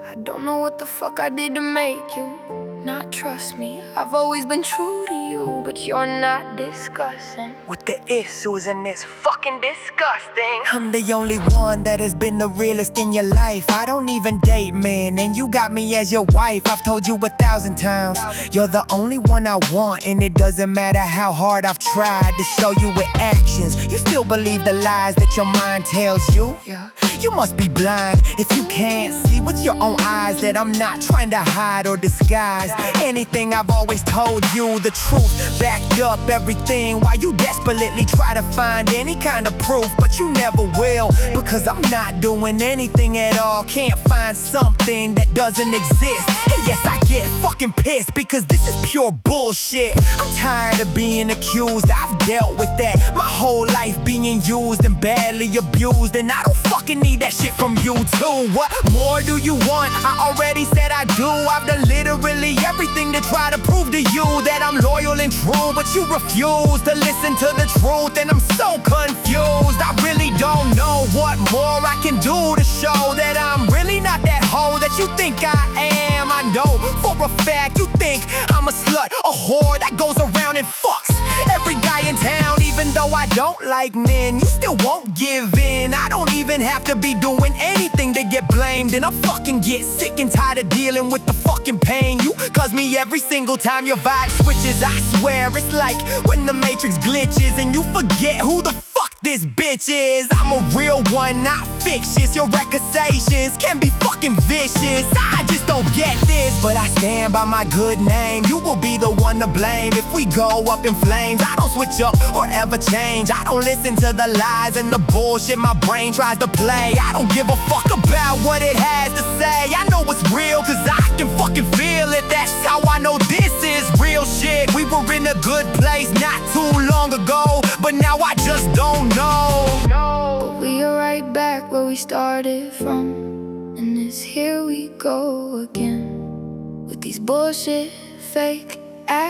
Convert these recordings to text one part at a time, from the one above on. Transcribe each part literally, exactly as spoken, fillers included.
I don't know what the fuck I did to make you not trust me. I've always been true to you, but you're not discussing with the issues, and it's fucking disgusting. I'm the only one that has been the realest in your life. I don't even date men, and you got me as your wife. I've told you a thousand times, you're the only one I want, and it doesn't matter how hard I've tried to show you with actions. You still believe the lies that your mind tells you? Yeah. You must be blind if you can't see with your own eyes that I'm not trying to hide or disguise anything. I've always told you the truth, backed up everything, while you desperately try to find any kind of proof. But you never will, because I'm not doing anything at all. Can't find something that doesn't exist. And yes, I get fucking pissed, because this is pure bullshit. I'm tired of being accused, I've dealt with that. My whole life being used and badly abused, and I don't fucking need that shit from you too. What more do you want? I already said I do. I've done literally everything to try to prove to you that I'm loyal and true, but you refuse to listen to the truth, and I'm so confused. I really don't know what more I can do to show that I'm really not that hoe that you think I am. I know for a fact you think I'm a slut, a whore that goes around and fucks every guy in town. Even though I don't like men, you still won't give in. I don't even have to be doing anything to get blamed, and I fucking get sick and tired of dealing with the fucking pain. You cause me every single time your vibe switches. I swear it's like when the matrix glitches and you forget who the fuck this bitch is. I'm a real one, not fictitious. Your accusations can be fucking vicious. I just don't get this, but I stand by my good name. You will be the one to blame if we go up in flames. I don't switch up or ever change. I don't listen to the lies and the bullshit my brain tries to play. I don't give a fuck about what it has to say. I know it's real, cause I can fucking feel it. That's how I know this is real shit. We were in a good place not too long ago, but now I just don't know. But we are right back where we started from, and it's here we go again with these bullshit fake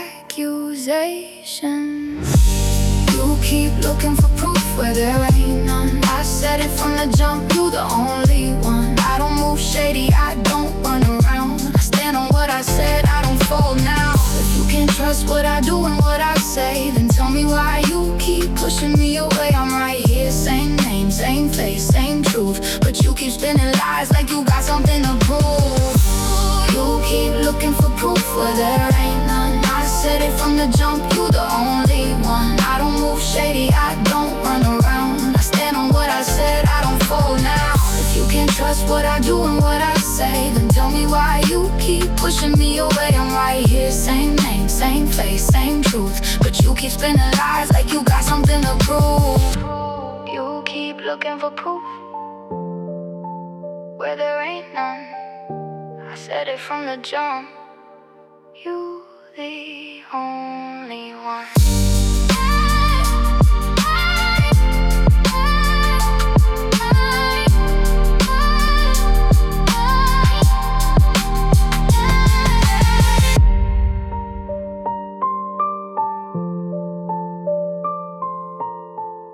accusations. You keep looking for proof where there ain't none. I said it from the jump, you the only one. I don't move shady, I don't run around. I stand on what I said, I don't fall now. If you can't trust what I do and what I say, then tell me why you keep pushing me away. I'm right here, same name, same face, same truth, but you keep spinning lies like you got something to prove. You keep looking for proof where there ain't none. I said it from the jump, you the only one. I don't move shady, I don't run around. I stand on what I said, I don't fall now. If you can't trust what I do and what I say, then tell me why you keep pushing me away. I'm right here, same name, same face, same truth, but you keep spinning lies like you got something to prove. You keep looking for proof where there ain't none. I said it from the jump, you the only one.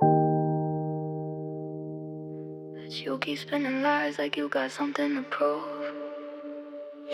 But you keep spinning lies like you got something to prove.